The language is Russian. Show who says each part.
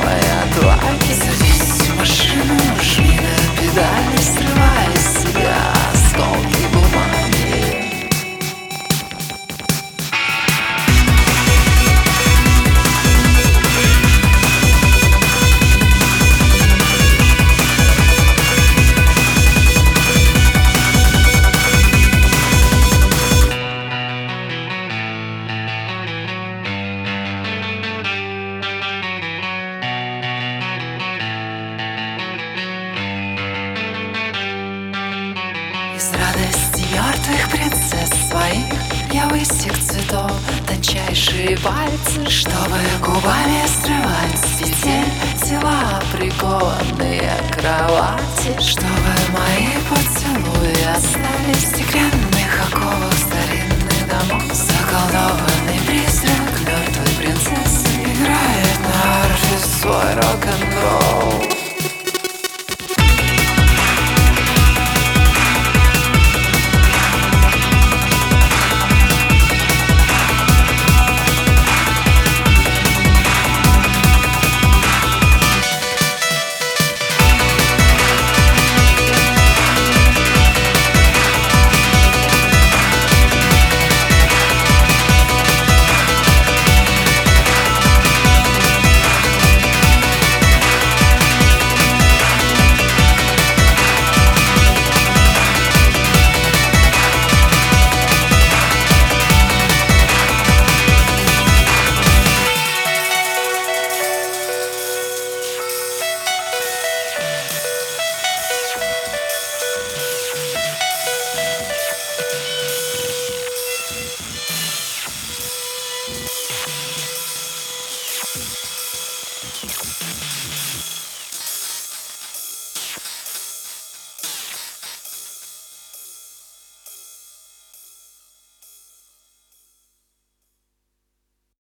Speaker 1: моя тварь. Садись в машину, жми на педали, срывай с себя осколки бумаги. Из радости мертвых принцесс своих я высек цветов тончайшие пальцы, чтобы губами срывать с петель тела, прикованные к кровати, чтобы мои поцелуи остались стеклянными